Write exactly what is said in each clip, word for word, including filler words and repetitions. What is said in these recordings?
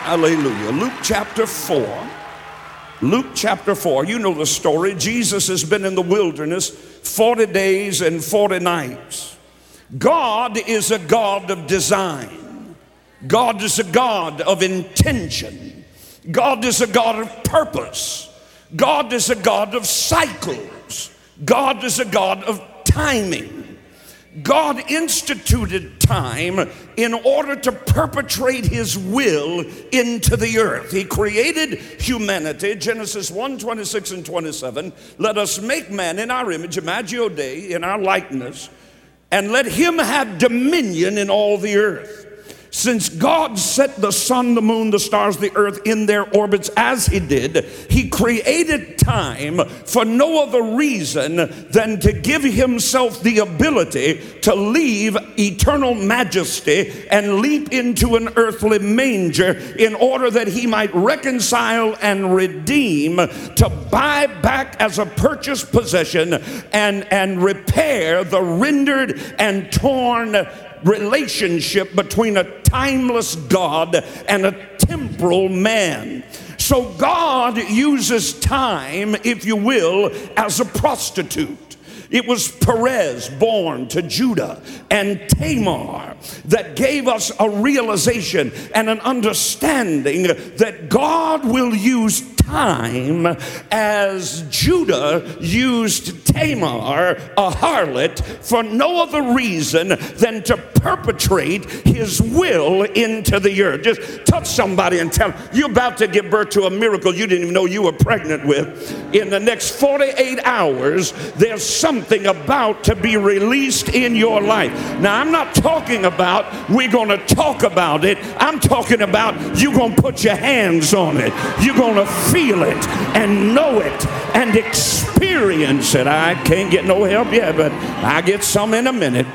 Hallelujah. Luke chapter four. Luke chapter four. You know the story. Jesus has been in the wilderness forty days and forty nights. God is a God of design. God is a God of intention. God is a God of purpose. God is a God of cycles. God is a God of timing. God instituted time in order to perpetrate his will into the earth. He created humanity, Genesis one, twenty-six and twenty-seven. Let us make man in our image, Imago Dei, in our likeness, and let him have dominion in all the earth. Since God set the sun, the moon, the stars, the earth in their orbits as he did, he created time for no other reason than to give himself the ability to leave eternal majesty and leap into an earthly manger in order that he might reconcile and redeem, to buy back as a purchased possession and, and repair the rendered and torn relationship between a timeless God and a temporal man. So God uses time, if you will, as a prostitute. It was Perez, born to Judah, and Tamar that gave us a realization and an understanding that God will use time as Judah used Tamar, a harlot, for no other reason than to perpetrate his will into the earth. Just touch somebody and tell them, you're about to give birth to a miracle you didn't even know you were pregnant with. In the next forty-eight hours, there's something about to be released in your life. Now, I'm not talking about we're going to talk about it. I'm talking about you're going to put your hands on it. You're going to feel it and know it and experience it. I can't get no help yet, but I get some in a minute.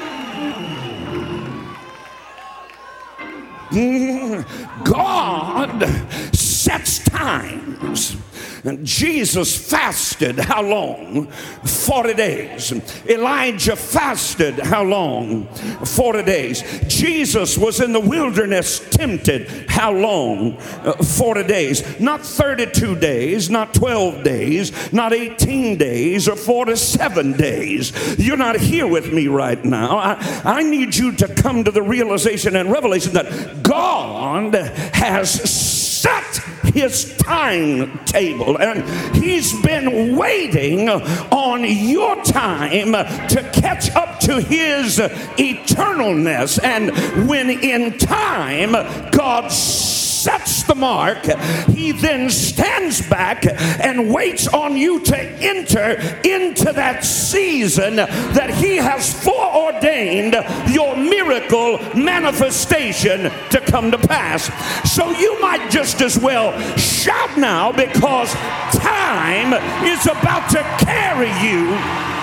God sets times. And Jesus fasted how long? forty days. Elijah fasted how long? forty days. Jesus was in the wilderness tempted how long? Uh, forty days. Not thirty-two days, not twelve days, not eighteen days, or forty-seven days. You're not here with me right now. I, I need you to come to the realization and revelation that God has set his timetable, and he's been waiting on your time to catch up to his eternalness. And when in time God sets the mark, he then stands back and waits on you to enter into that season that he has foreordained your miracle manifestation to come to pass. So you might just as well shout now, because time is about to carry you.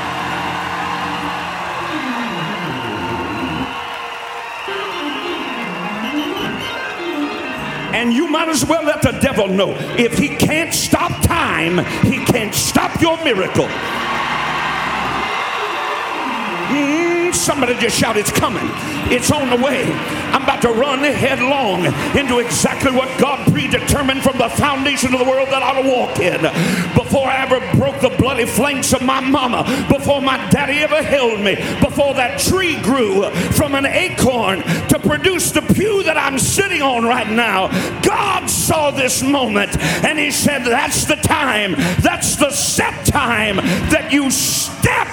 And you might as well let the devil know, if he can't stop time, he can't stop your miracle. Mm, somebody just shout, it's coming. It's on the way. I'm about to run headlong into exactly what God predetermined from the foundation of the world that I ought to walk in. Before I ever broke the bloody flanks of my mama, before my daddy ever held me, before that tree grew from an acorn to produce the pew that I'm sitting on right now, God saw this moment and he said, that's the time, that's the set time that you step.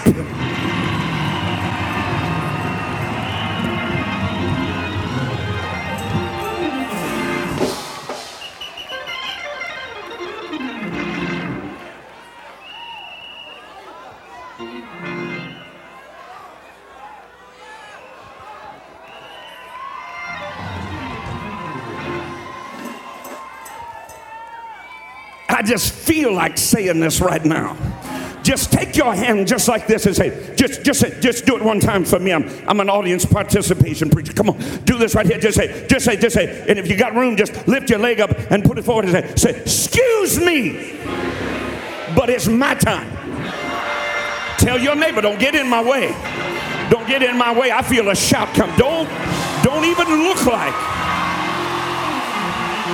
I just feel like saying this right now. Just take your hand just like this and say, just just say, just do it one time for me. I'm, I'm an audience participation preacher. Come on, do this right here. Just say, just say, just say. And if you got room, just lift your leg up and put it forward and say, say, excuse me, but it's my time. Tell your neighbor, don't get in my way. Don't get in my way. I feel a shout come. Don't, don't even look like.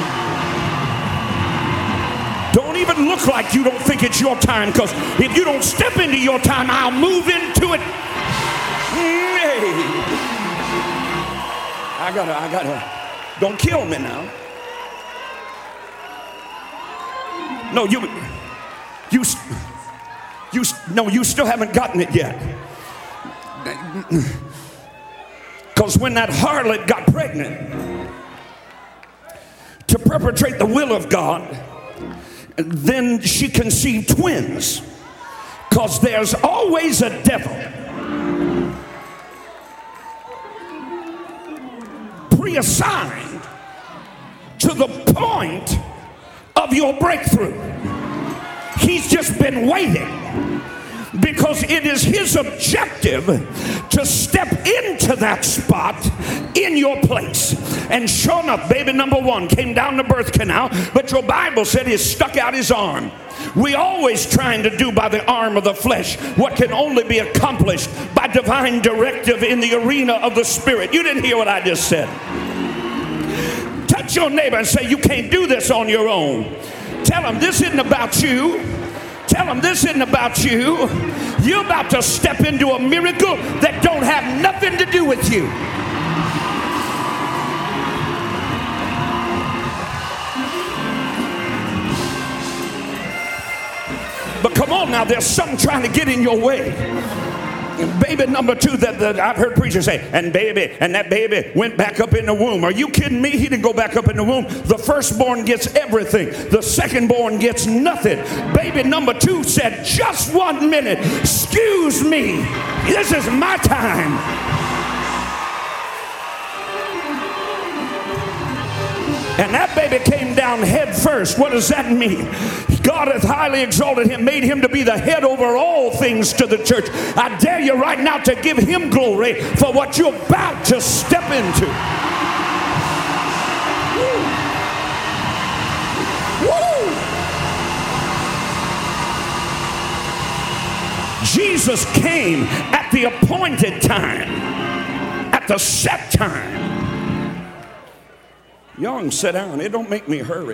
even look like you don't think it's your time, because if you don't step into your time, I'll move into it. Hey. I gotta, I gotta, don't kill me now. No, you, you, you, no, you still haven't gotten it yet. Because when that harlot got pregnant to perpetrate the will of God, then she conceived twins. Because there's always a devil pre-assigned to the point of your breakthrough. He's just been waiting, because it is his objective to step into that spot in your place. And sure enough, baby number one came down the birth canal, but your Bible said he stuck out his arm. We always trying to do by the arm of the flesh what can only be accomplished by divine directive in the arena of the Spirit. You didn't hear what I just said. Touch your neighbor and say, you can't do this on your own. Tell him this isn't about you. Tell them this isn't about you. You're about to step into a miracle that don't have nothing to do with you. But come on now, there's something trying to get in your way. Baby number two that, that I've heard preachers say, and baby, and that baby went back up in the womb. Are you kidding me? He didn't go back up in the womb. The firstborn gets everything. The secondborn gets nothing. Baby number two said, just one minute. Excuse me. This is my time. And that baby came down head first. What does that mean? God hath highly exalted him, made him to be the head over all things to the church. I dare you right now to give him glory for what you're about to step into. Woo. Woo. Jesus came at the appointed time, at the set time. Y'all can sit down. It don't make me hurry.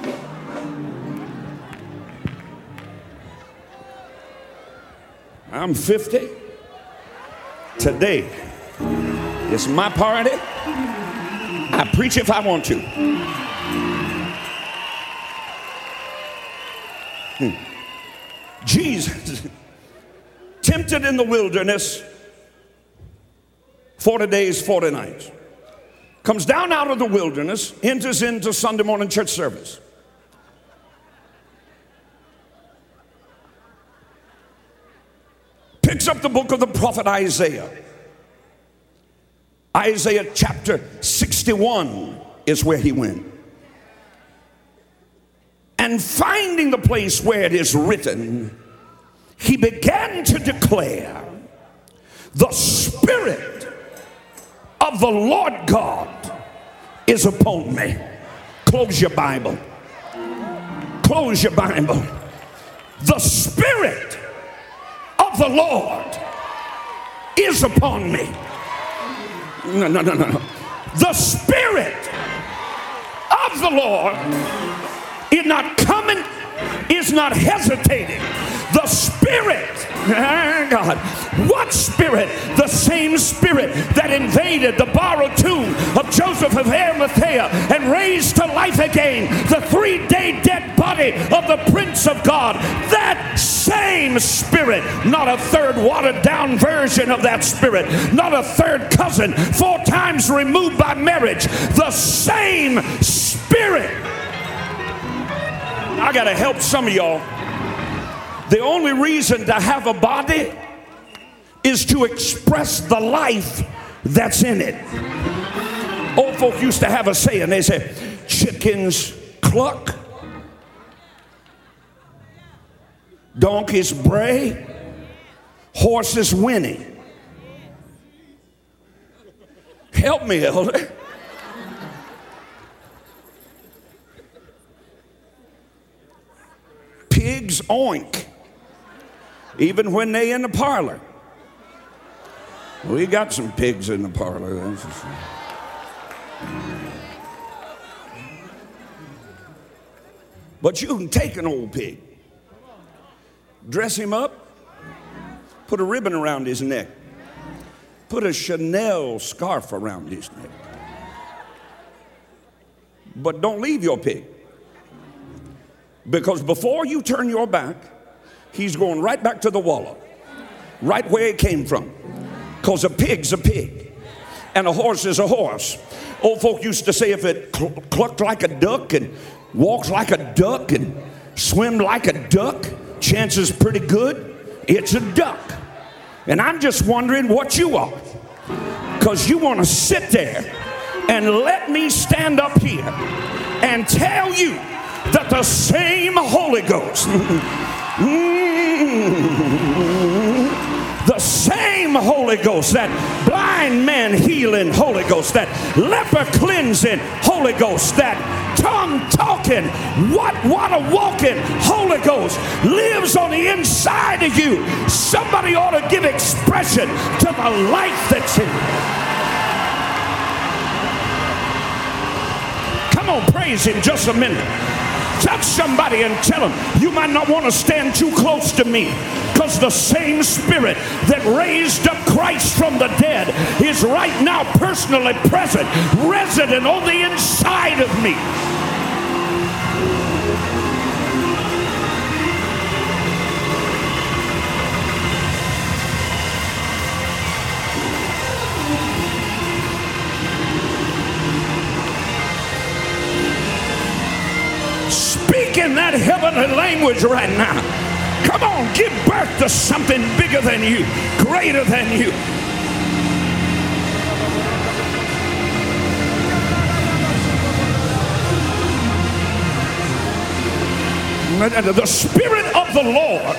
I'm fifty. Today, it's my party. I preach if I want to. Hmm. Jesus, tempted in the wilderness, forty days, forty nights. Comes down out of the wilderness, enters into Sunday morning church service. Picks up the book of the prophet Isaiah. Isaiah chapter sixty-one is where he went. And finding the place where it is written, he began to declare, the Spirit of the Lord God is upon me. Close your Bible. Close your Bible. The Spirit of the Lord is upon me. No, no, no, no, no. The Spirit of the Lord is not coming, is not hesitating. The Spirit, God, what Spirit? The same Spirit that invaded the borrowed tomb of Joseph of Arimathea and raised to life again the three-day dead body of the Prince of God. That same Spirit, not a third watered-down version of that Spirit, not a third cousin, four times removed by marriage. The same Spirit. I got to help some of y'all. The only reason to have a body is to express the life that's in it. Old folk used to have a saying. They said, chickens cluck, donkeys bray, horses whinny. Help me, elder. Pigs oink. Even when they in the parlor. We got some pigs in the parlor. That's for sure. But you can take an old pig, dress him up, put a ribbon around his neck, put a Chanel scarf around his neck. But don't leave your pig. Because before you turn your back, he's going right back to the wallow, right where it came from. Because a pig's a pig, and a horse is a horse. Old folk used to say if it cl- clucked like a duck and walks like a duck and swim like a duck, chances pretty good it's a duck. And I'm just wondering what you are. Because you want to sit there and let me stand up here and tell you that the same Holy Ghost, the same Holy Ghost, that blind man healing Holy Ghost, that leper cleansing Holy Ghost, that tongue talking, what water walking Holy Ghost lives on the inside of you. Somebody ought to give expression to the life that's in you. Come on, praise him just a minute. Touch somebody and tell them, you might not want to stand too close to me, because the same Spirit that raised up Christ from the dead is right now personally present, resident on the inside of me. Speak in that heavenly language right now. Come on, give birth to something bigger than you, greater than you. The Spirit of the Lord.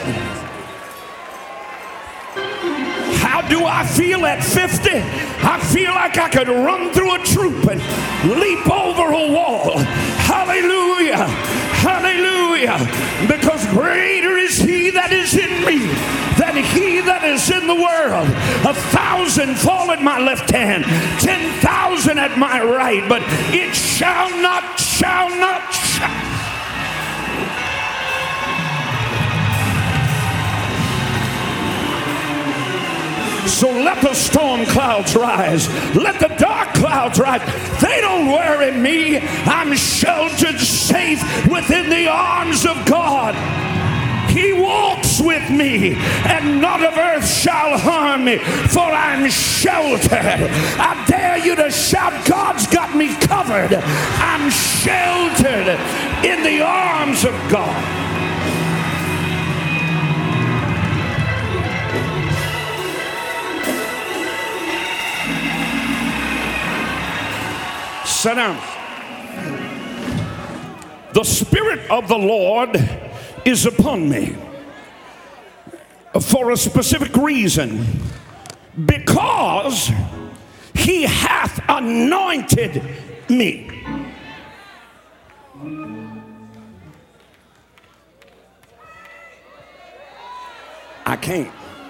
How do I feel at fifty? I feel like I could run through a troop and leap over a wall. Hallelujah. Hallelujah. Because greater is he that is in me than he that is in the world. A thousand fall at my left hand, ten thousand at my right, but it shall not, shall not, shall. So let the storm clouds rise. Let the dark clouds rise. They don't worry me. I'm sheltered safe within the arms of God. He walks with me, and none of earth shall harm me, for I'm sheltered. I dare you to shout, God's got me covered. I'm sheltered in the arms of God. Sit down. The Spirit of the Lord is upon me for a specific reason, because he hath anointed me. I can't.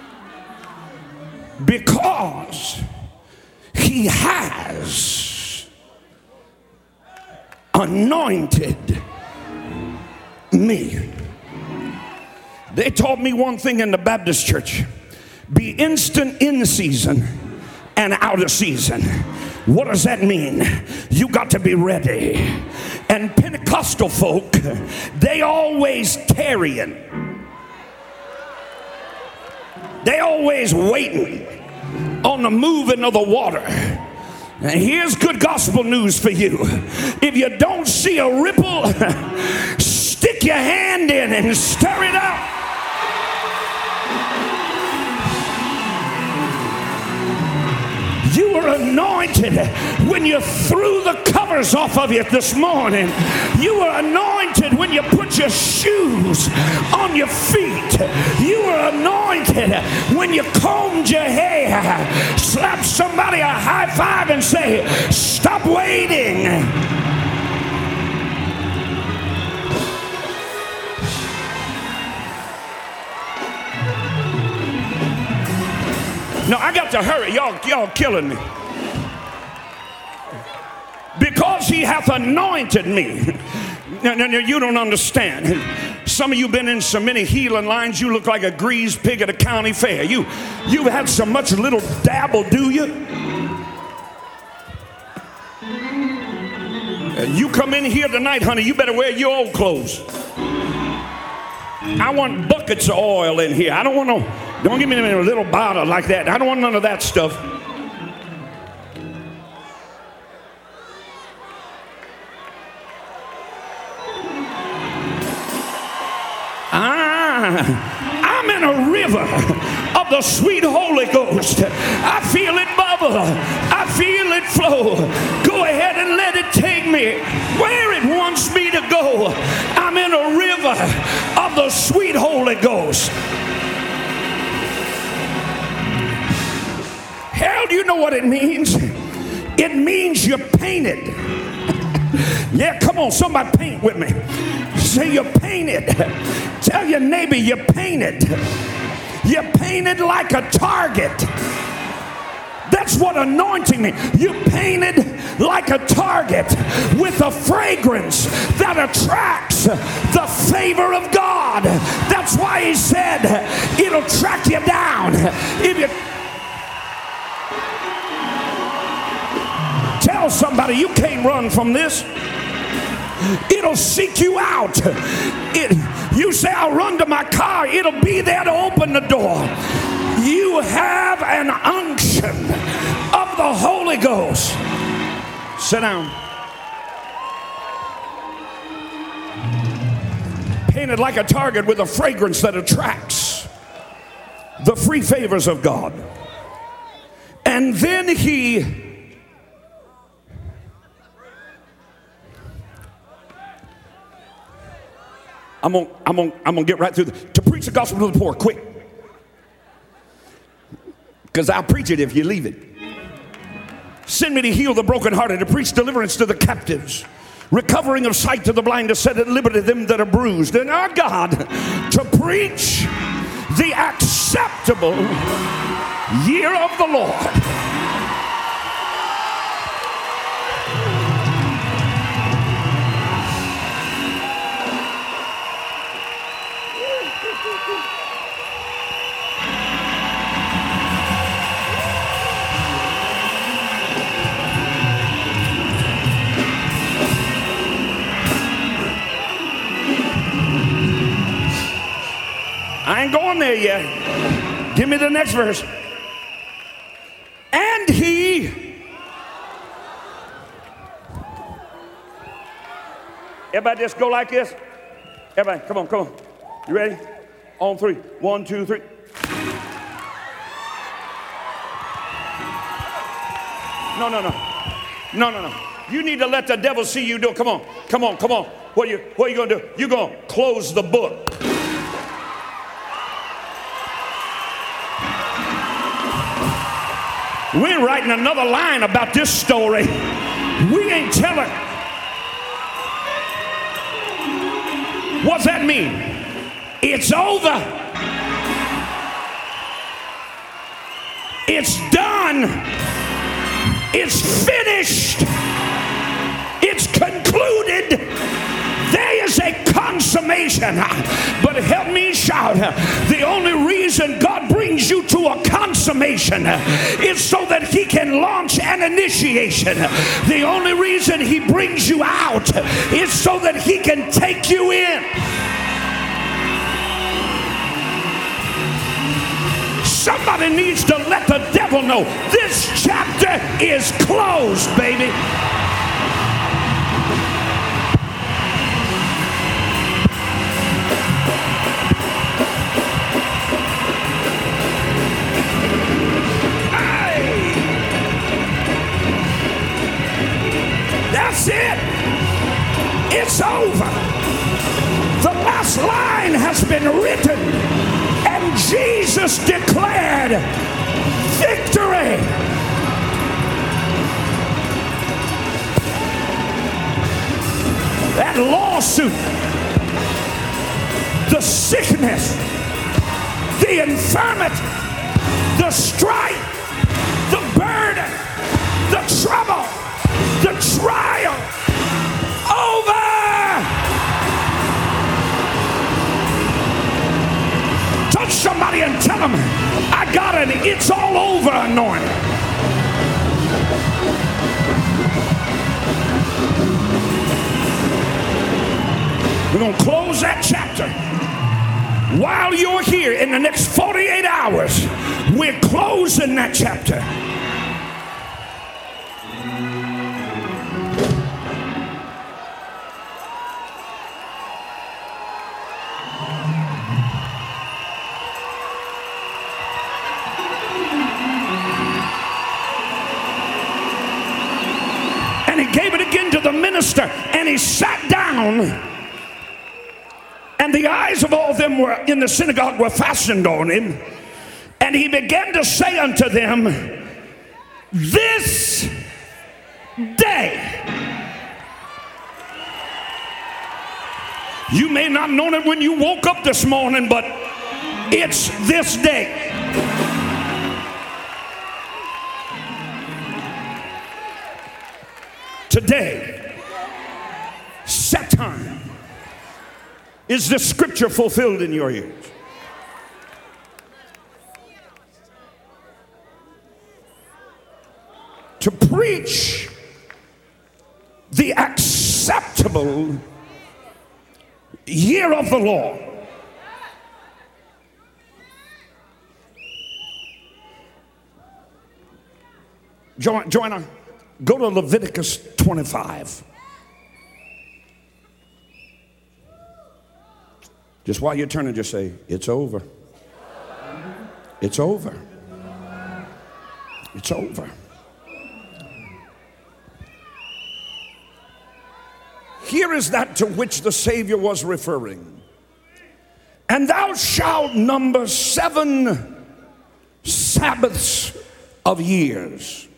Because he has anointed me. They taught me one thing in the Baptist church: be instant in season and out of season. What does that mean? You got to be ready. And Pentecostal folk, they always tarrying. They always waiting on the moving of the water. And here's good gospel news for you. If you don't see a ripple, stick your hand in and stir it up. You were anointed when you threw the covers off of it this morning. You were anointed when you put your shoes on your feet. You were anointed when you combed your hair. Slap somebody a high five and say, stop waiting. No, I got to hurry. Y'all, y'all killing me. Because he hath anointed me. no, no, no, you don't understand. Some of you been in so many healing lines, you look like a greased pig at a county fair. You, you've had so much little dabble, do you? And you come in here tonight, honey, you better wear your old clothes. I want buckets of oil in here. I don't want no, don't give me a little bottle like that. I don't want none of that stuff. Ah, I'm in a river of the sweet Holy Ghost. I feel it bubble. I feel it flow. Go ahead and let it take me where it wants me to go. I'm in a river of the sweet Holy Ghost. Hell, do you know what it means? It means you're painted. Yeah, come on, somebody paint with me. Say you're painted. Tell your neighbor you're painted. You're painted like a target. That's what anointing means. You're painted like a target with a fragrance that attracts the favor of God. That's why he said it'll track you down. If you tell somebody you can't run from this, it'll seek you out. It, you say, I'll run to my car. It'll be there to open the door. You have an unction of the Holy Ghost. Sit down. Painted like a target with a fragrance that attracts the free favors of God. And then he I'm gonna, I'm gonna, I'm gonna get right through the, to preach the gospel to the poor, quick. Because I'll preach it if you leave it. Send me to heal the brokenhearted, to preach deliverance to the captives, recovering of sight to the blind, to set at liberty them that are bruised. And our God, to preach the acceptable year of the Lord. I ain't going there yet. Give me the next verse. And he. Everybody just go like this. Everybody, come on, come on. You ready? On three. One, two, three. No, no, no. No, no, no. You need to let the devil see you do it. Come on, come on, come on. What are you, what are you going to do? You're going to close the book. We ain't writing another line about this story. We ain't telling. What's that mean? It's over. It's done. It's finished. It's concluded. There is a consummation. But help me shout. The only reason God brings you to a consummation is so that he can launch an initiation. The only reason he brings you out is so that he can take you in. Somebody needs to let the devil know this chapter is closed, baby. That's it. It's over. The last line has been written, and Jesus declared victory. That lawsuit, the sickness, the infirmity, the strife, the burden, the trouble, the trial, over an it's all over anointing. We're going to close that chapter. While you're here in the next forty-eight hours, we're closing that chapter. And he gave it again to the minister, and he sat down. And the eyes of all them were in the synagogue were fastened on him. And he began to say unto them, this day. You may not have known it when you woke up this morning, but it's this day. Today, set time. Is this scripture fulfilled in your ears? To preach the acceptable year of the Lord. Jo- Joanna, go to Leviticus twenty-five. Just while you're turning, just say, it's over. It's over. It's over. Here is that to which the Savior was referring. And thou shalt number seven Sabbaths of years.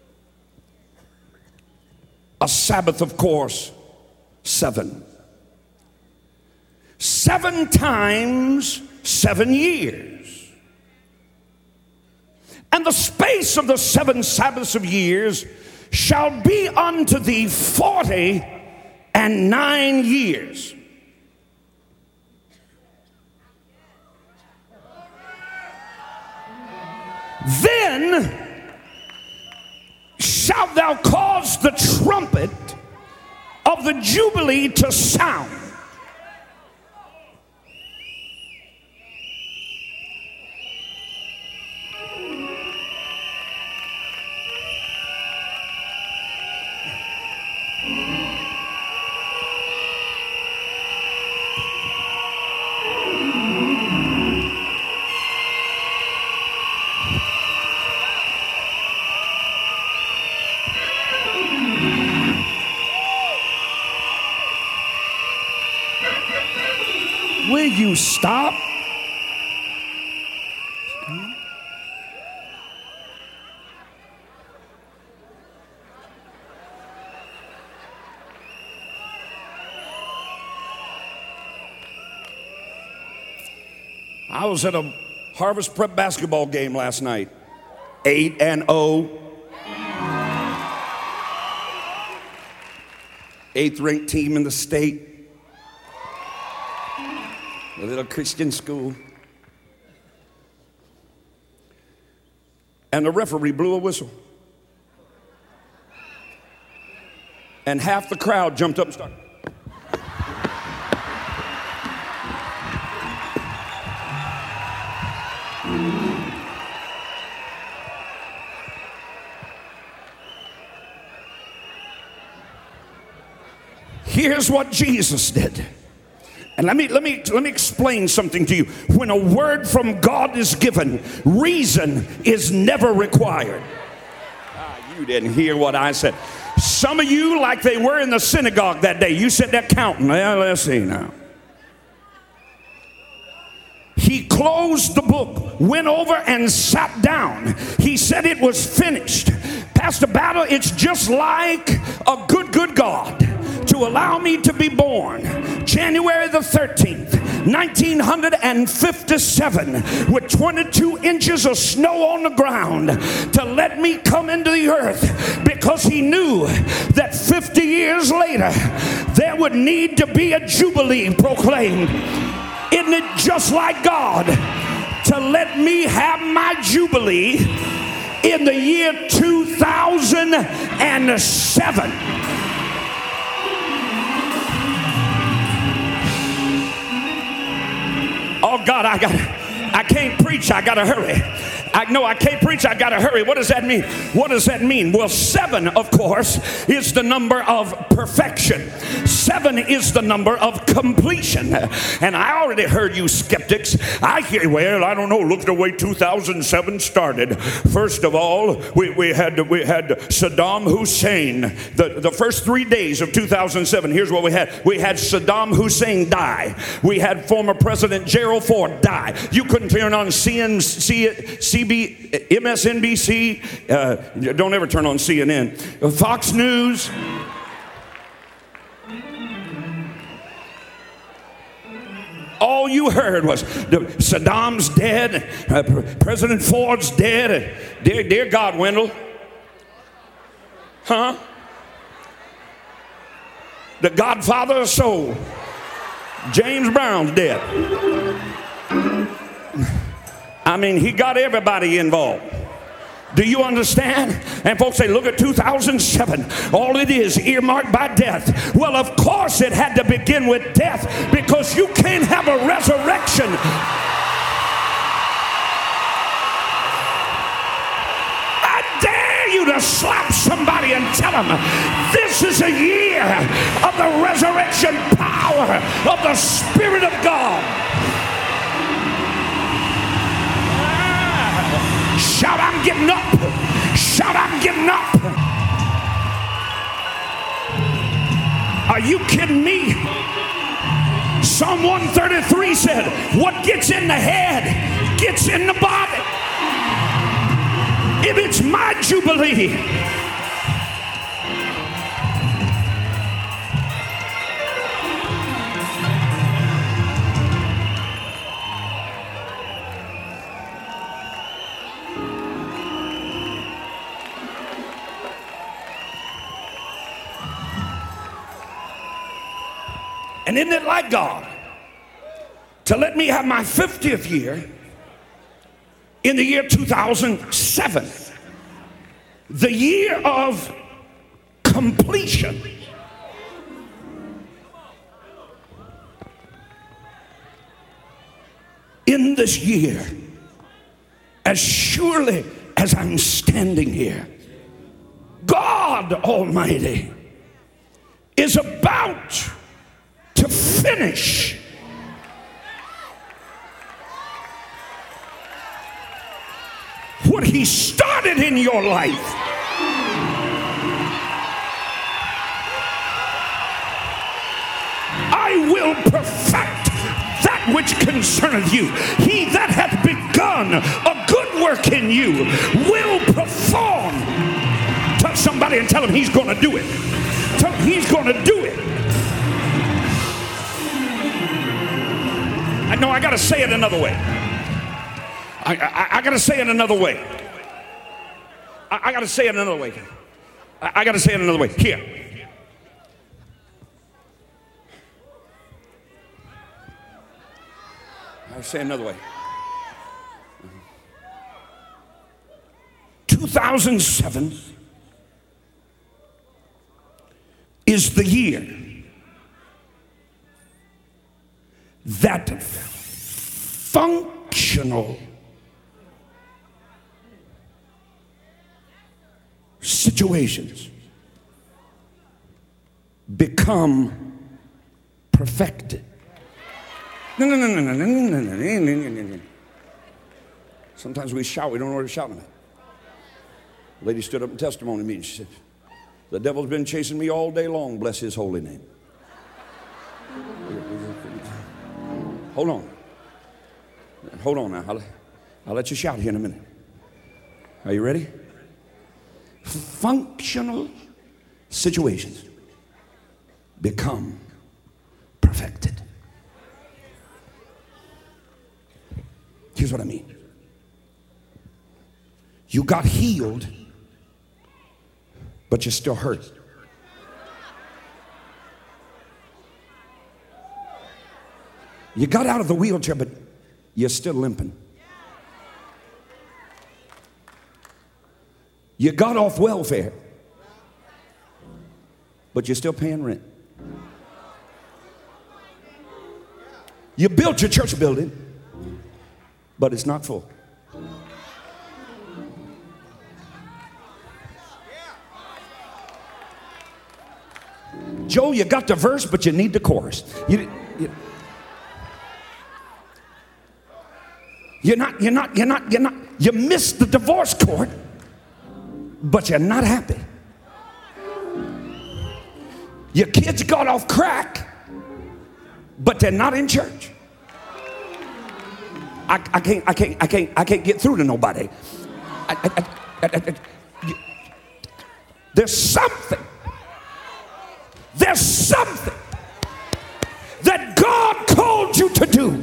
A Sabbath, of course, seven. Seven times seven years. And the space of the seven Sabbaths of years shall be unto thee forty and nine years. Then shalt thou cause the trumpet of the Jubilee to sound. Will you stop? I was at a Harvest Prep basketball game last night. Eight and oh. Eighth ranked team in the state. A little Christian school. And the referee blew a whistle. And half the crowd jumped up and started. Here's what Jesus did. And let me, let me, let me explain something to you. When a word from God is given, reason is never required. Ah, you didn't hear what I said. Some of you, like they were in the synagogue that day, you said they're counting. Well, let's see now. He closed the book, went over and sat down. He said it was finished. Pastor Battle, it's just like a good, good God to allow me to be born January the thirteenth, nineteen fifty-seven, with twenty-two inches of snow on the ground, to let me come into the earth, because he knew that fifty years later there would need to be a jubilee proclaimed. Isn't it just like God to let me have my jubilee in the year two thousand seven. Oh God, I got I can't preach, I gotta hurry. I know I can't preach, I gotta hurry. What does that mean? What does that mean? Well, seven, of course, is the number of perfection. Seven is the number of completion. And I already heard you skeptics. I hear, well, I don't know, look at the way two thousand seven started. First of all, we, we had we had Saddam Hussein. The, the first three days of two thousand seven, here's what we had. We had Saddam Hussein die. We had former President Gerald Ford die. You couldn't turn on C N B C, M S N B C, uh, don't ever turn on C N N, Fox News. All you heard was Saddam's dead, uh, President Ford's dead. Dear, dear God, Wendell. Huh? The Godfather of soul, James Brown's dead. I mean, he got everybody involved. Do you understand? And folks say, look at two thousand seven. All it is, earmarked by death. Well, of course it had to begin with death, because you can't have a resurrection. I dare you to slap somebody and tell them, this is a year of the resurrection power of the Spirit of God. Shout, I'm getting up. Shout, I'm getting up. Are you kidding me? Psalm one thirty-three said, what gets in the head gets in the body. If it's my jubilee, and isn't it like God to let me have my fiftieth year in the year two thousand seven, the year of completion. In this year, as surely as I'm standing here, God Almighty is about to finish what He started in your life. I will perfect that which concerneth you. He that hath begun a good work in you will perform. Touch somebody and tell him He's going to do it. Tell him He's going to do it. I know I got to say it another way. I, I, I got to say it another way. I, I got to say it another way. I, I got to say it another way. Here. I'll say it another way. two thousand seven is the year that functional situations become perfected. No, no, no, no, no, no, no, no, no, no, no. Sometimes we shout, we don't know what to shout about. A lady stood up in testimony meeting. She said, the devil's been chasing me all day long, bless his holy name. Hold on. Hold on now. I'll, I'll let you shout here in a minute. Are you ready? Functional situations become perfected. Here's what I mean. You got healed, but you're still hurt. You got out of the wheelchair, but you're still limping. You got off welfare, but you're still paying rent. You built your church building, but it's not full. Joe, you got the verse, but you need the chorus. You, you, you're not, you're not, you're not, you're not, you missed the divorce court, but you're not happy. Your kids got off crack, but they're not in church. I, I can't, I can't, I can't, I can't get through to nobody. I, I, I, I, I, you, there's something. There's something that God called you to do.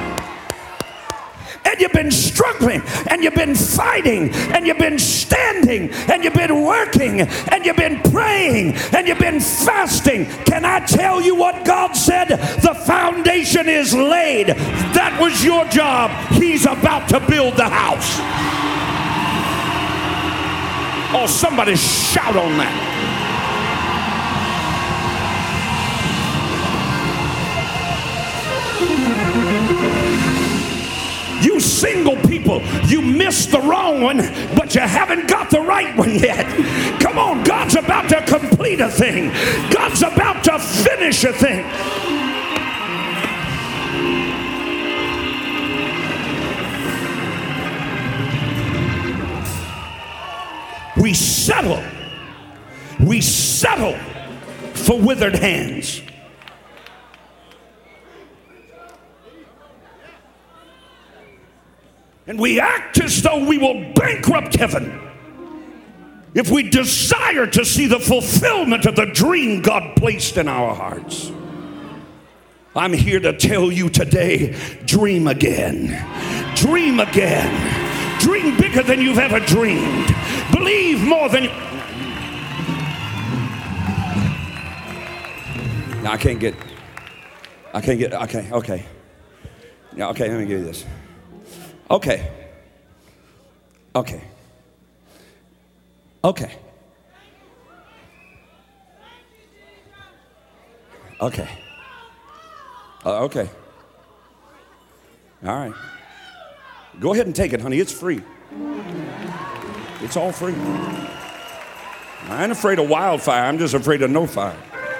And you've been struggling, and you've been fighting, and you've been standing, and you've been working, and you've been praying, and you've been fasting. Can I tell you what God said? The foundation is laid. That was your job. He's about to build the house. Oh, somebody shout on that. You single people, you missed the wrong one, but you haven't got the right one yet. Come on, God's about to complete a thing. God's about to finish a thing. We settle. We settle for withered hands. And we act as though we will bankrupt heaven if we desire to see the fulfillment of the dream God placed in our hearts. I'm here to tell you today, dream again. Dream again. Dream bigger than you've ever dreamed. Believe more than you... Now I can't get... I can't get... Okay, okay. Yeah, okay, let me give you this. Okay. Okay. Okay. Okay. Uh, okay. All right. Go ahead and take it, honey. It's free. It's all free. I ain't afraid of wildfire. I'm just afraid of no fire.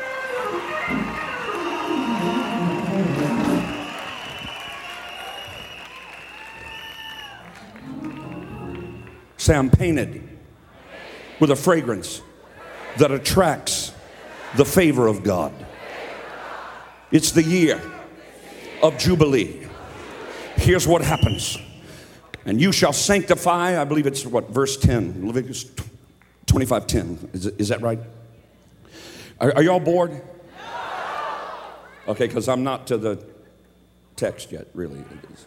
Say, I'm painted with a fragrance that attracts the favor of God. It's the year of Jubilee. Here's what happens. And you shall sanctify, I believe it's what, verse ten, Leviticus twenty-five ten. Is, is that right? Are, are y'all bored? Okay, because I'm not to the text yet, really.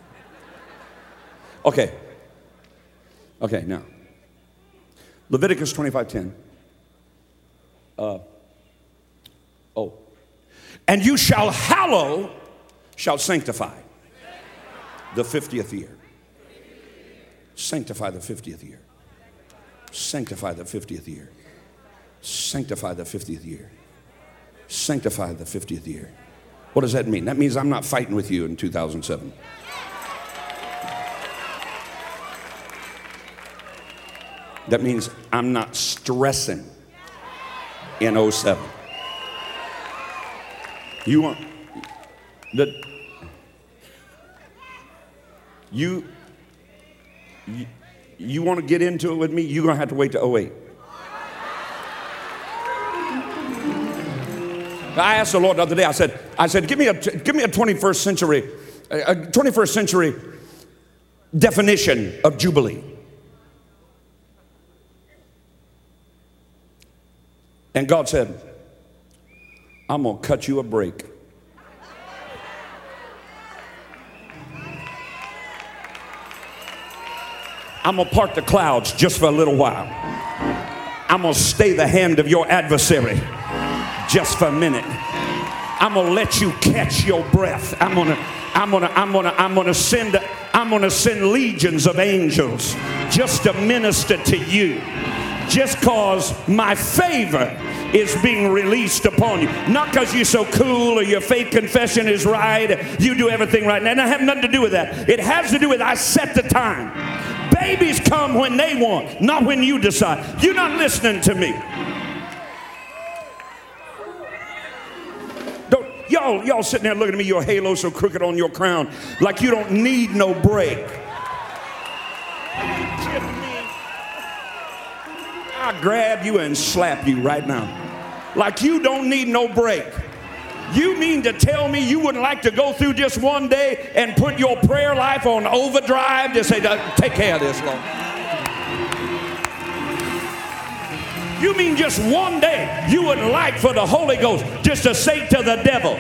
Okay. Okay, now. Leviticus twenty-five ten. Uh, oh. And you shall hallow, shall sanctify the fiftieth year. Sanctify the fiftieth year. Sanctify the fiftieth year. Sanctify the fiftieth year. Sanctify the fiftieth year. What does that mean? That means I'm not fighting with you in two thousand seven. That means I'm not stressing in oh seven. You want the you you, you want to get into it with me? You're gonna have to wait to oh eight. I asked the Lord the other day. I said, I said, give me a give me a twenty-first century, a twenty-first century definition of Jubilee. And God said, I'm going to cut you a break. I'm going to part the clouds just for a little while. I'm going to stay the hand of your adversary just for a minute. I'm going to let you catch your breath. I'm going to I'm going to I'm going to I'm going to send I'm going to send legions of angels just to minister to you. just because my favor is being released upon you. Not because you're so cool or your faith confession is right, you do everything right. And I have nothing to do with that. It has to do with I set the time. Babies come when they want, not when you decide. You're not listening to me. Don't, y'all, y'all sitting there looking at me, your halo so crooked on your crown, like you don't need no break. I'll grab you and slap you right now. Like you don't need no break. You mean to tell me you wouldn't like to go through just one day and put your prayer life on overdrive to say, take care of this, Lord? You mean just one day you wouldn't like for the Holy Ghost just to say to the devil,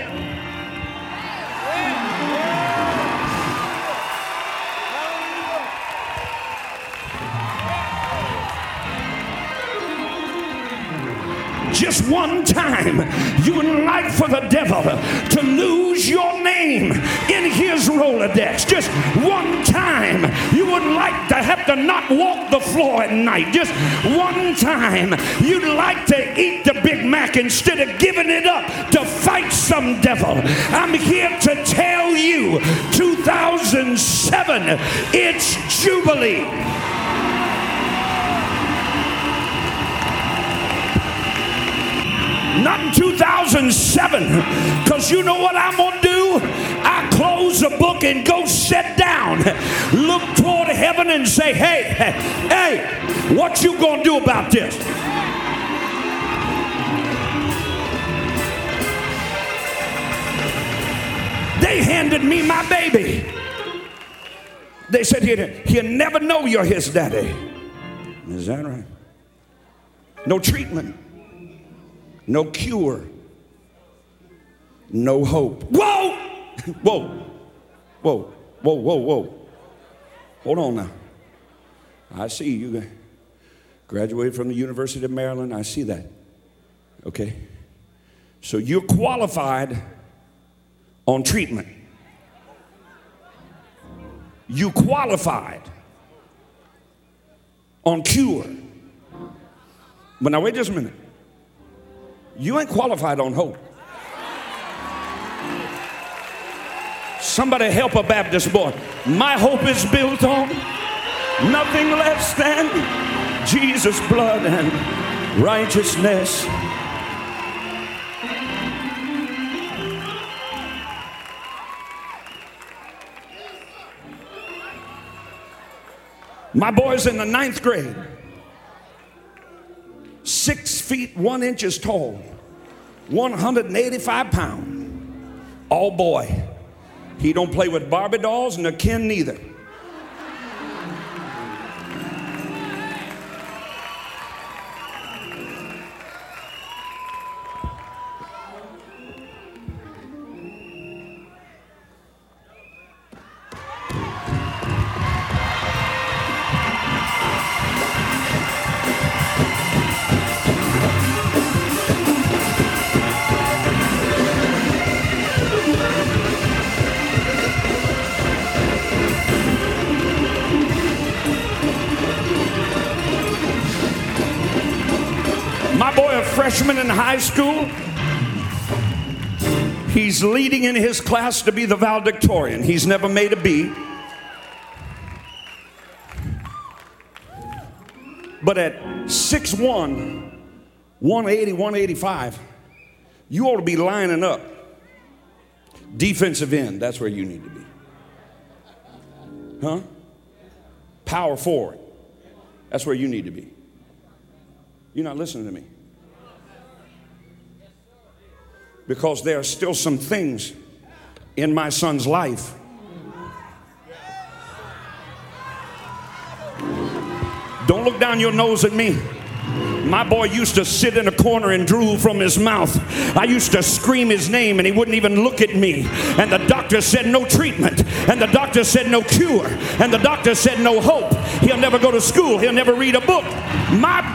just one time you would like for the devil to lose your name in his Rolodex. Just one time you would like to have to not walk the floor at night. Just one time you'd like to eat the Big Mac instead of giving it up to fight some devil. I'm here to tell you, two thousand seven, it's Jubilee. Not in two thousand seven, because you know what I'm going to do? I close the book and go sit down, look toward heaven and say, hey, hey, hey, what you going to do about this? They handed me my baby. They said he'll, he'll never know you're his daddy. Is that right? No treatment. No cure. No hope. Whoa! Whoa. Whoa. Whoa, whoa, whoa. Hold on now. I see you graduated from the University of Maryland. I see that. Okay. So you're qualified on treatment. You qualified on cure. But now wait just a minute. You ain't qualified on hope. Somebody help a Baptist boy. My hope is built on nothing less than Jesus' blood and righteousness. My boy's in the ninth grade. Six feet, one inches tall, one hundred eighty-five pounds. All boy. He don't play with Barbie dolls, nor Ken neither. My boy, a freshman in high school, he's leading in his class to be the valedictorian. He's never made a B. But at six one, one eighty, one eighty-five, you ought to be lining up. Defensive end, that's where you need to be. Huh? Power forward, that's where you need to be. You're not listening to me. Because there are still some things in my son's life don't look down your nose at me. My boy used to sit in a corner and drool from his mouth. I used to scream his name and he wouldn't even look at me. And the doctor said no treatment. And the doctor said no cure. And the doctor said no hope. He'll never go to school. He'll never read a book. My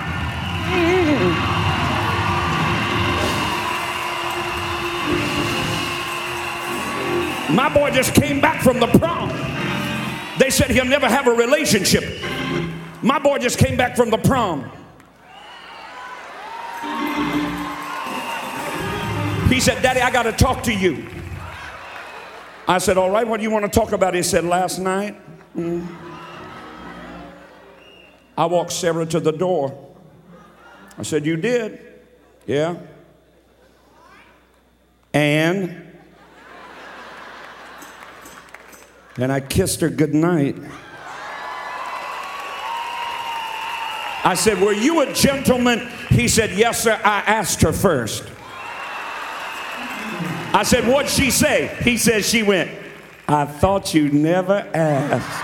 My boy just came back from the prom. They said he'll never have a relationship. My boy just came back from the prom. He said, Daddy, I got to talk to you. I said, all right, what do you want to talk about? He said, last night, mm, I walked Sarah to the door. I said, you did? Yeah. And? And I kissed her goodnight. I said, were you a gentleman? He said, yes, sir. I asked her first. I said, what'd she say? He said, she went, I thought you never asked.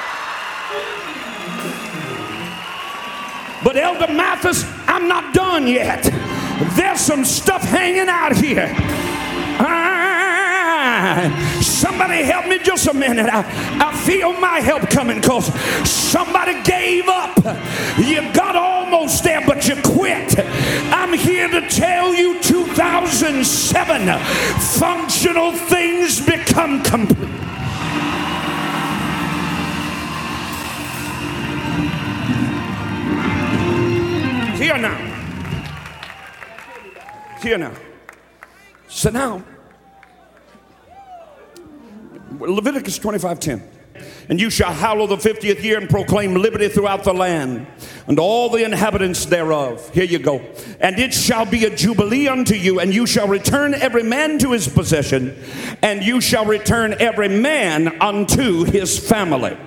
But Elder Mathis, I'm not done yet. There's some stuff hanging out here. Ah, somebody help me just a minute. I, I feel my help coming because somebody gave up. You got almost there, but you quit. I'm here to tell you two thousand seven, functional things become complete. Here now. Here now. So now, Leviticus twenty-five ten. And you shall hallow the fiftieth year and proclaim liberty throughout the land and all the inhabitants thereof. Here you go. And it shall be a jubilee unto you, and you shall return every man to his possession, and you shall return every man unto his family.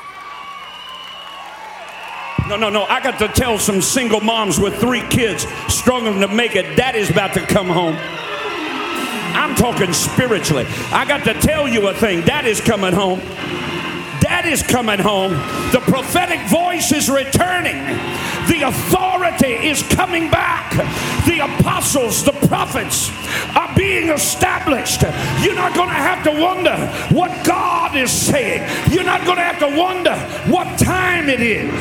No, no, no. I got to tell some single moms with three kids struggling to make it, Daddy's about to come home. I'm talking spiritually. I got to tell you a thing. Daddy's coming home. Daddy's coming home. The prophetic voice is returning. The authority is coming back. The apostles, the prophets are being established. You're not going to have to wonder what God is saying. You're not going to have to wonder what time it is.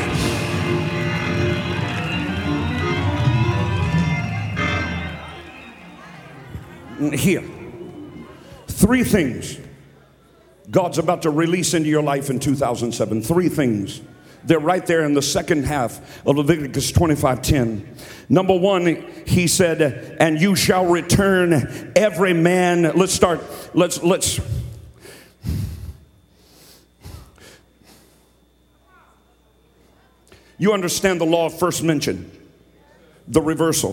Here, three things God's about to release into your life in two thousand seven. Three things. They're right there in the second half of Leviticus twenty-five ten. Number one, he said, and you shall return every man. Let's start. Let's, let's. You understand the law of first mention, the reversal.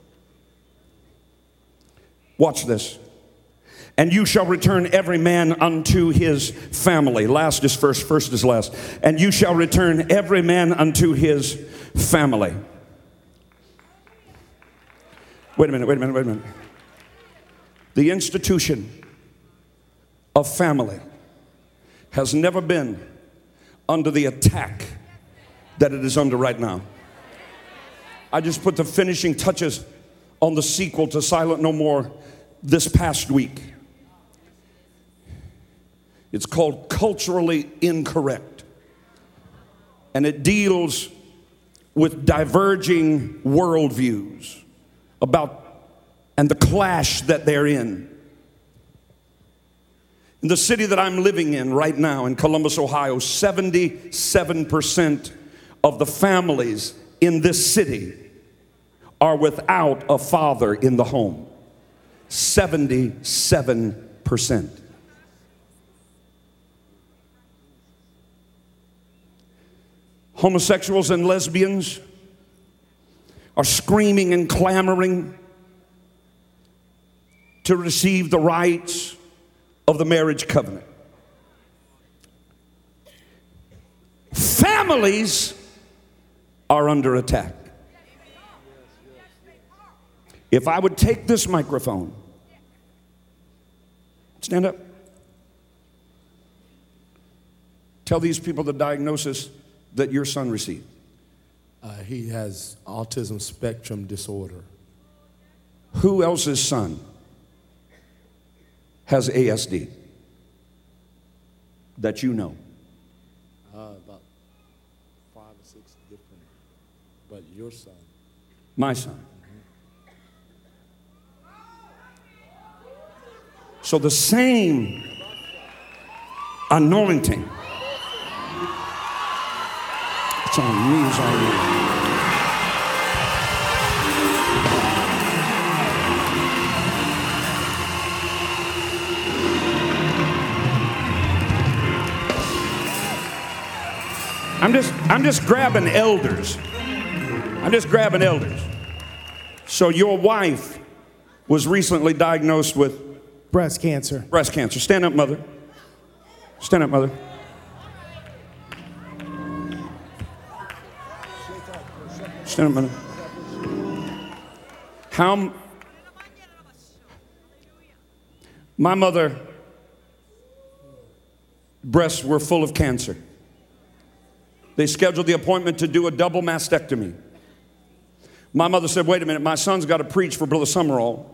Watch this. And you shall return every man unto his family. Last is first, first is last. And you shall return every man unto his family. Wait a minute, wait a minute, wait a minute. The institution of family has never been under the attack that it is under right now. I just put the finishing touches on the sequel to Silent No More this past week. It's called Culturally Incorrect. And it deals with diverging worldviews about and the clash that they're in. In the city that I'm living in right now, in Columbus, Ohio, seventy-seven percent of the families in this city are without a father in the home. seventy-seven percent. Homosexuals and lesbians are screaming and clamoring to receive the rights of the marriage covenant. Families are under attack. If I would take this microphone, stand up, tell these people the diagnosis that your son received. Uh, he has autism spectrum disorder. Who else's son has A S D that you know? Uh, about five or six different, but your son. My son. So the same anointing, it's on me, it's on you. I'm just, I'm just grabbing elders. I'm just grabbing elders. So your wife was recently diagnosed with breast cancer. breast cancer. Stand up, mother. Stand up, mother. Stand up, mother. How? My mother, breasts were full of cancer. They scheduled the appointment to do a double mastectomy. My mother said, wait a minute, my son's got to preach for Brother Summerall.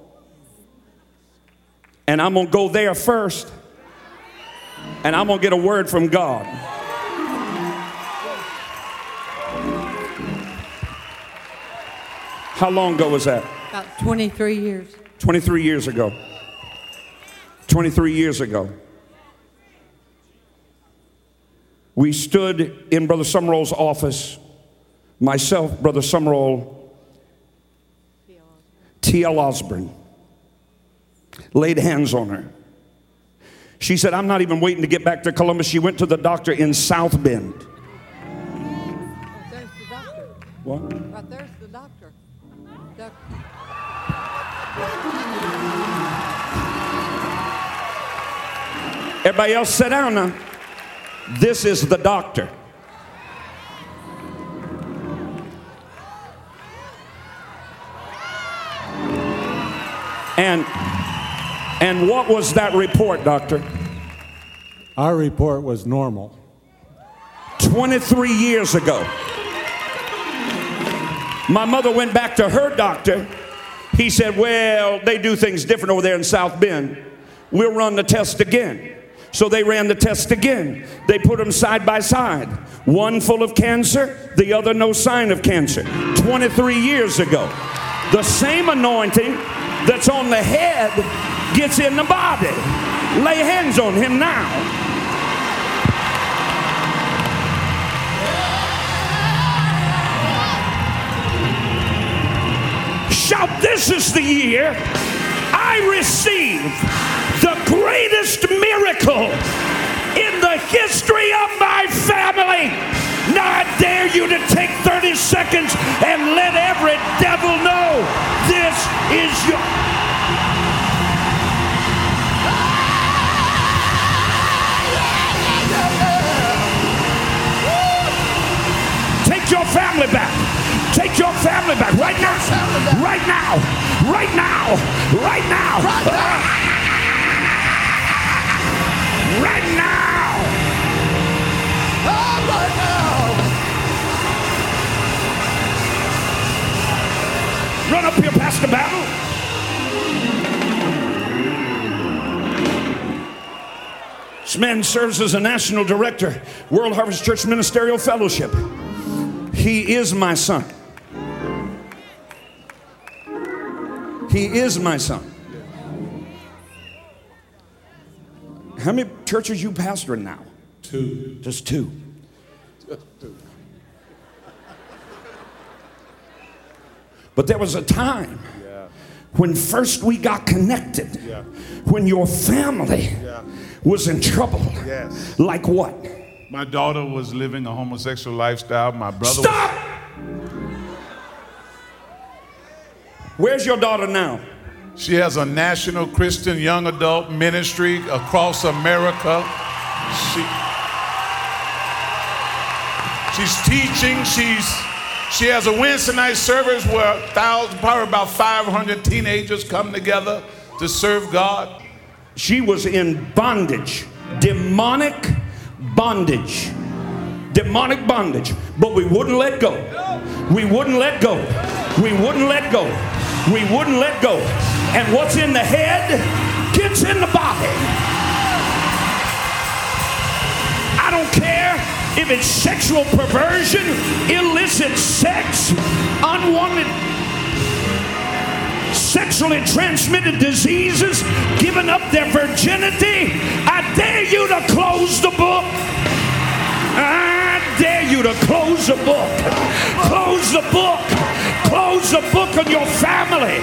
And I'm going to go there first. And I'm going to get a word from God. How long ago was that? About twenty-three years. twenty-three years ago. twenty-three years ago. We stood in Brother Summerall's office. Myself, Brother Summerall, T L Osborne, laid hands on her. She said, I'm not even waiting to get back to Columbus. She went to the doctor in South Bend. Oh, there's the doctor. What? Right there's the doctor. Doc- Everybody else sit down now. This is the doctor. And and what was that report, doctor? Our report was normal. twenty-three years ago. My mother went back to her doctor. He said, well, they do things different over there in South Bend. We'll run the test again. So they ran the test again. They put them side by side. One full of cancer, the other no sign of cancer. twenty-three years ago. The same anointing that's on the head gets in the body. Lay hands on him now. Shout, this is the year I receive the greatest miracle in the history of my family. Now I dare you to take thirty seconds and let every devil know this is your... Take your family back. Take your family back right now. Right now. Right now. Right now. Right now. Oh, right now. Run up here, Pastor Battle. This man serves as a national director, World Harvest Church Ministerial Fellowship. He is my son. He is my son. How many churches you pastoring now? Two. Just two. Just two. But there was a time Yeah. when first we got connected, Yeah. when your family Yeah. was in trouble. Yes. Like what? My daughter was living a homosexual lifestyle. My brother Stop! Where's your daughter now? Was, she has a national Christian young adult ministry across America. She, she's teaching. She's she has a Wednesday night service where thousand, probably about five hundred teenagers come together to serve God. She was in bondage, demonic bondage, demonic bondage, but we wouldn't let go. We wouldn't let go. We wouldn't let go. We wouldn't let go. And what's in the head gets in the body. I don't care if it's sexual perversion, illicit sex, unwanted sexually transmitted diseases, giving up their virginity. I dare you to close the book. I dare you to close the book. Close the book. Close the book on your family.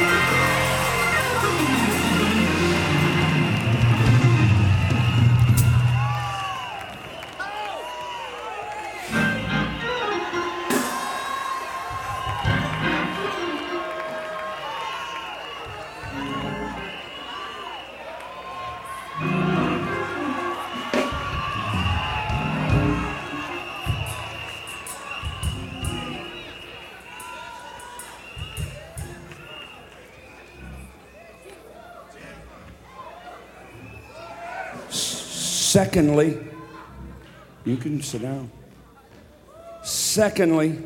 Secondly, you can sit down. Secondly,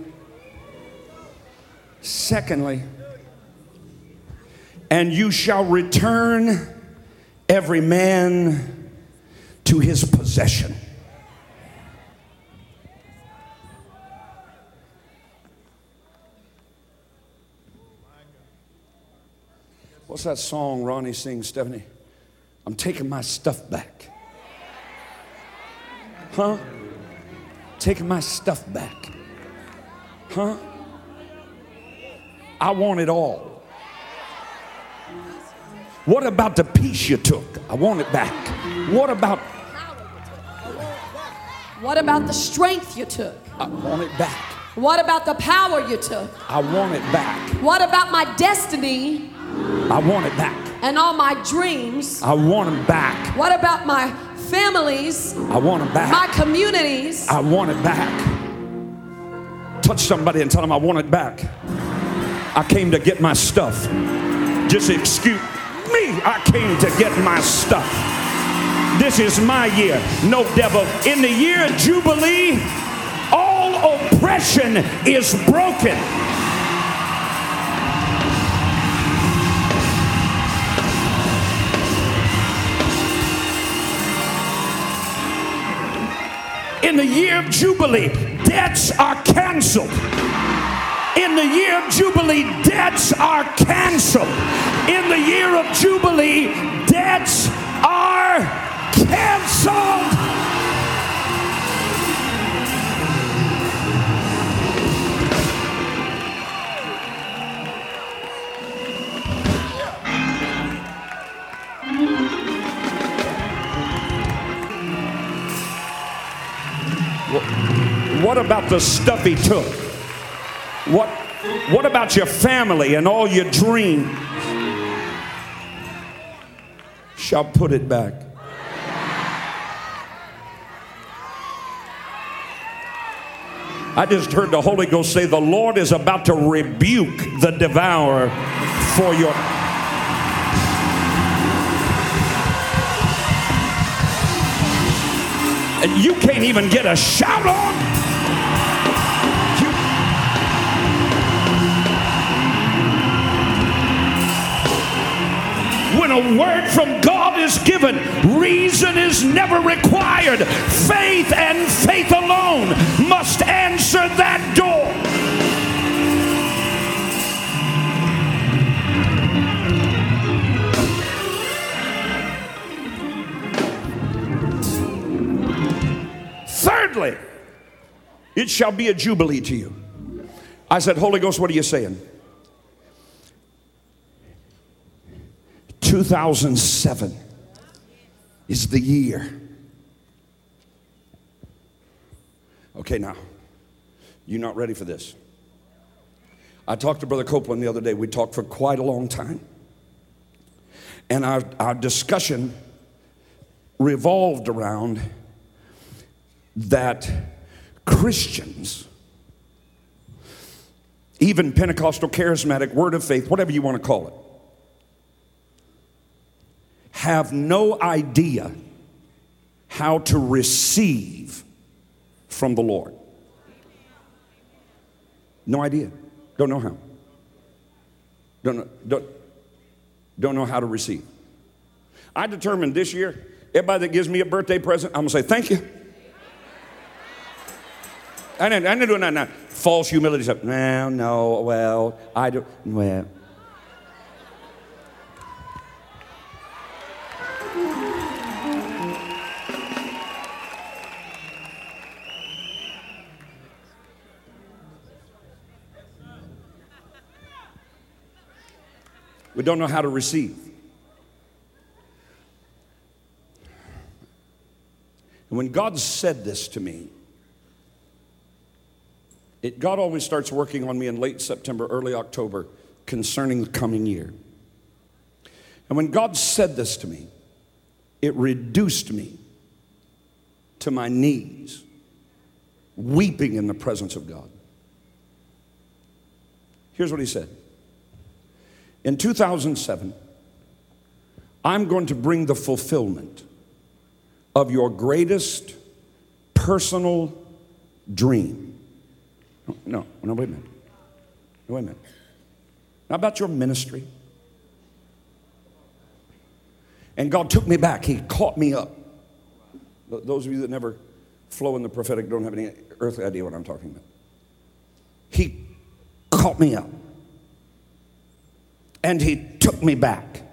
secondly, and you shall return every man to his possession. What's that song Ronnie sings, Stephanie? I'm taking my stuff back. Huh? Taking my stuff back. Huh? I want it all. What about the peace you took? I want it back. What about? What about the strength you took? I want it back. What about the power you took? I want it back. What about my destiny? I want it back. And all my dreams? I want them back. What about my families? I want them back. My communities? I want it back. Touch somebody and tell them I want it back. I came to get my stuff. Just excuse me. I came to get my stuff. This is my year. No devil. In the year of Jubilee, all oppression is broken. In the year of Jubilee, debts are canceled. In the year of Jubilee, debts are canceled. In the year of Jubilee, debts are canceled. What about the stuff he took? What, what about your family and all your dreams? Shall put it back. I just heard the Holy Ghost say the Lord is about to rebuke the devourer for your... And you can't even get a shout on. You... When a word from God is given, reason is never required. Faith and faith alone must answer that door. Thirdly, it shall be a jubilee to you. I said, Holy Ghost, what are you saying? two thousand seven is the year. Okay, now, you're not ready for this. I talked to Brother Copeland the other day. We talked for quite a long time. And our, our discussion revolved around that Christians, even Pentecostal, charismatic, word of faith, whatever you want to call it, have no idea how to receive from the Lord. No idea. Don't know how. Don't know, don't, don't know how to receive. I determined this year, everybody that gives me a birthday present, I'm going to say, thank you. I didn't, I didn't do that now. False humility stuff. No, no, well, I do. Well. We don't know how to receive. And when God said this to me, It, God always starts working on me in late September, early October concerning the coming year. And when God said this to me, it reduced me to my knees, weeping in the presence of God. Here's what he said. In two thousand seven, I'm going to bring the fulfillment of your greatest personal dream. No, no, wait a minute. No, wait a minute. Not about your ministry. And God took me back. He caught me up. Those of you that never flow in the prophetic don't have any earthly idea what I'm talking about. He caught me up. And he took me back.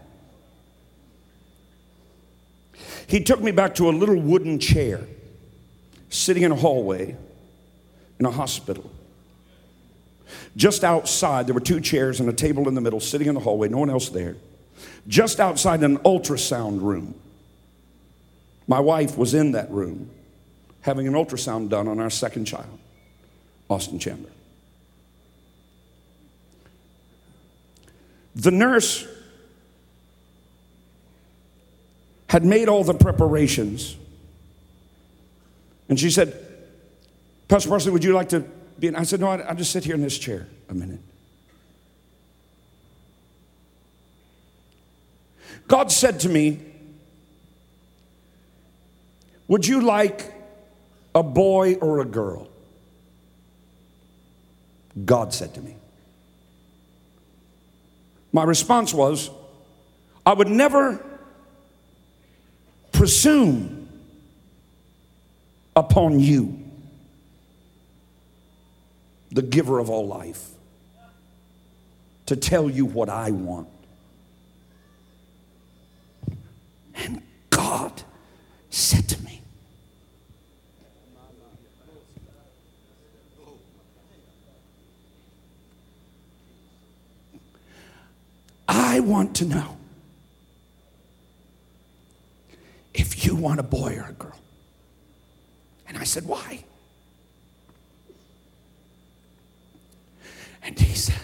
He took me back to a little wooden chair sitting in a hallway in a hospital. Just outside, there were two chairs and a table in the middle, sitting in the hallway, no one else there. Just outside an ultrasound room. My wife was in that room having an ultrasound done on our second child, Austin Chandler. The nurse had made all the preparations. And she said, Pastor Parsley, would you like to be in? I said, no, I'll just sit here in this chair a minute. God said to me, would you like a boy or a girl? God said to me. My response was, I would never presume upon you, the giver of all life, to tell you what I want. And God said to me, I want to know if you want a boy or a girl. And I said, why? And he said,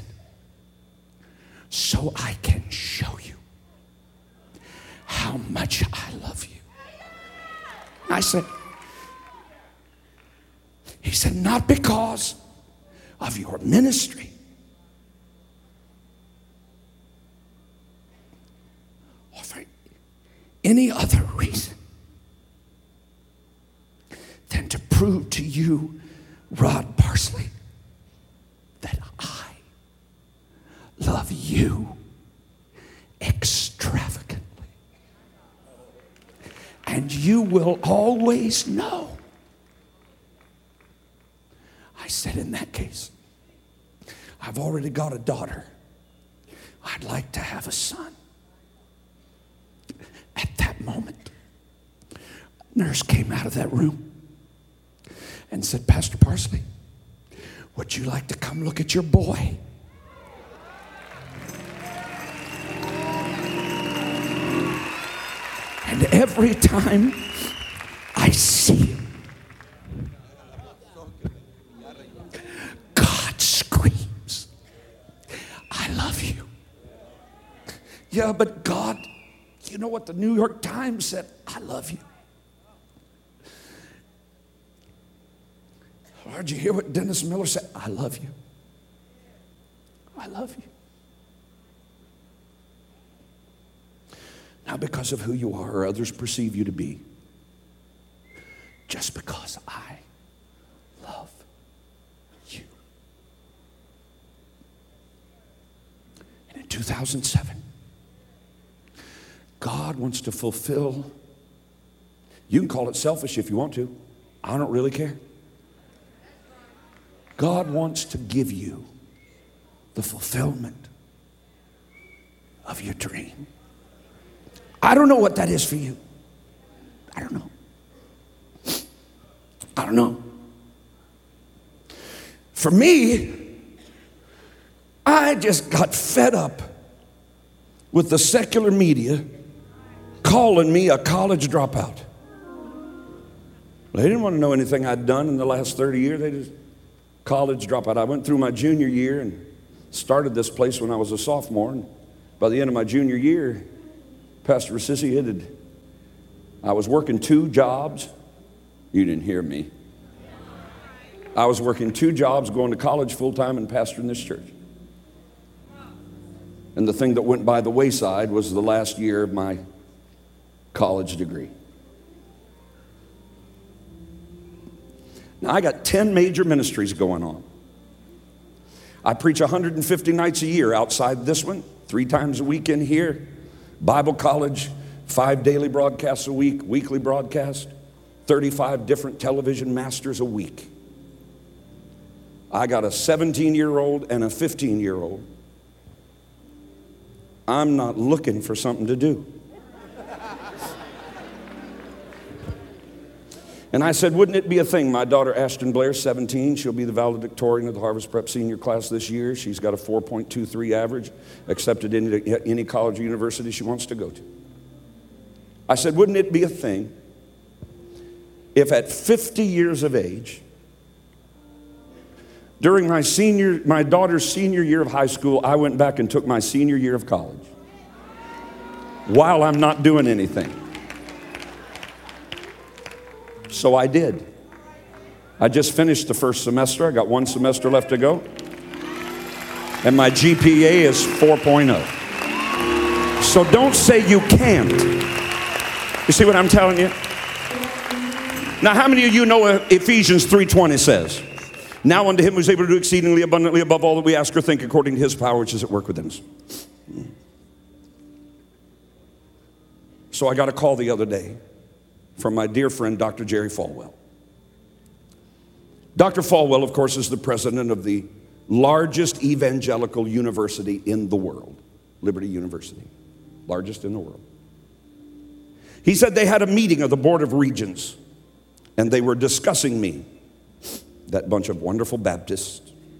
so I can show you how much I love you. And I said, he said, not because of your ministry, or for any other reason than to prove to you, Rod Parsley, that I love you extravagantly. And you will always know. I said, in that case, I've already got a daughter. I'd like to have a son. At that moment, a nurse came out of that room and said, Pastor Parsley, would you like to come look at your boy? And every time I see him, God screams, I love you. Yeah, but God, you know what the New York Times said? I love you. Or did you hear what Dennis Miller said? I love you. I love you. Not because of who you are or others perceive you to be. Just because I love you. And in two thousand seven, God wants to fulfill. You can call it selfish if you want to. I don't really care. God wants to give you the fulfillment of your dream. I don't know what that is for you. I don't know. I don't know. For me, I just got fed up with the secular media calling me a college dropout. They didn't want to know anything I'd done in the last thirty years. They just, college dropout. I went through my junior year and started this place when I was a sophomore. And by the end of my junior year, Pastor Sissy, it had, I was working two jobs. You didn't hear me. I was working two jobs, going to college full-time and pastoring this church. And the thing that went by the wayside was the last year of my college degree. Now, I got ten major ministries going on. I preach one hundred fifty nights a year outside this one, three times a week in here. Bible college, five daily broadcasts a week, weekly broadcast, thirty-five different television masters a week. I got a seventeen-year-old and a fifteen-year-old. I'm not looking for something to do. And I said, wouldn't it be a thing? My daughter Ashton Blair, seventeen, she'll be the valedictorian of the Harvest Prep Senior Class this year. She's got a four point two three average, accepted into any college or university she wants to go to. I said, wouldn't it be a thing if at fifty years of age, during my senior, my daughter's senior year of high school, I went back and took my senior year of college while I'm not doing anything. So I did. I just finished the first semester. I got one semester left to go. And my G P A is four point oh. So don't say you can't. You see what I'm telling you? Now, how many of you know Ephesians three twenty says, now unto him who is able to do exceedingly abundantly above all that we ask or think according to his power which is at work within us. So I got a call the other day from my dear friend, Doctor Jerry Falwell. Doctor Falwell, of course, is the president of the largest evangelical university in the world, Liberty University, largest in the world. He said they had a meeting of the Board of Regents, and they were discussing me, that bunch of wonderful Baptists.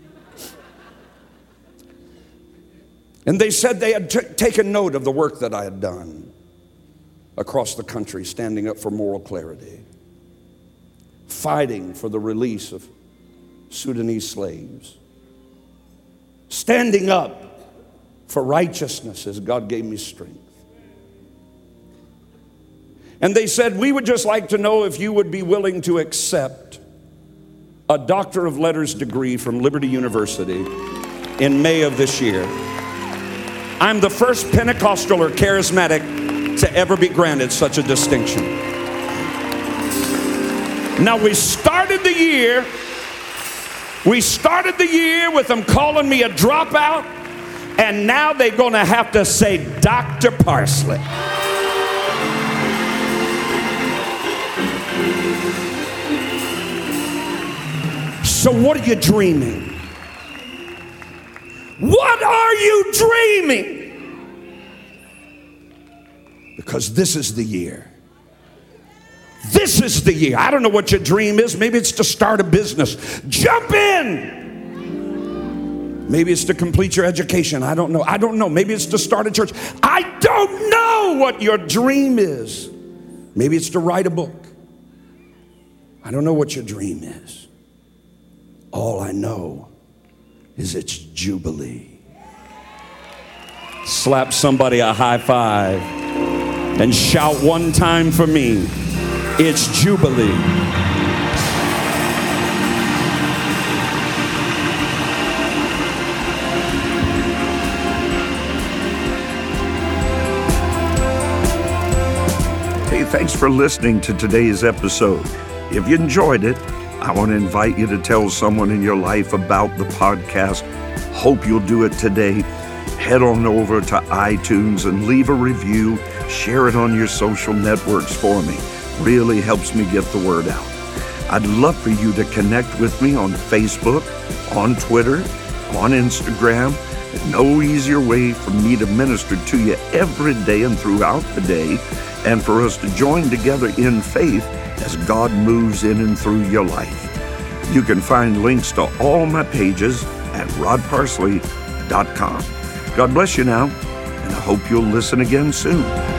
And they said they had t- taken note of the work that I had done across the country, standing up for moral clarity, fighting for the release of Sudanese slaves, standing up for righteousness as God gave me strength. And they said, we would just like to know if you would be willing to accept a Doctor of Letters degree from Liberty University in May of this year. I'm the first Pentecostal or charismatic to ever be granted such a distinction. Now, we started the year, we started the year with them calling me a dropout, and now they're going to have to say Doctor Parsley. So what are you dreaming? What are you dreaming? Because this is the year. This is the year. I don't know what your dream is. Maybe it's to start a business. Jump in. Maybe it's to complete your education. I don't know. I don't know. Maybe it's to start a church. I don't know what your dream is. Maybe it's to write a book. I don't know what your dream is. All I know is it's Jubilee. Slap somebody a high five and shout one time for me, it's Jubilee. Hey, thanks for listening to today's episode. If you enjoyed it, I want to invite you to tell someone in your life about the podcast. Hope you'll do it today. Head on over to iTunes and leave a review. Share it on your social networks for me. Really helps me get the word out. I'd love for you to connect with me on Facebook, on Twitter, on Instagram. No easier way for me to minister to you every day and throughout the day, and for us to join together in faith as God moves in and through your life. You can find links to all my pages at rod parsley dot com. God bless you now, and I hope you'll listen again soon.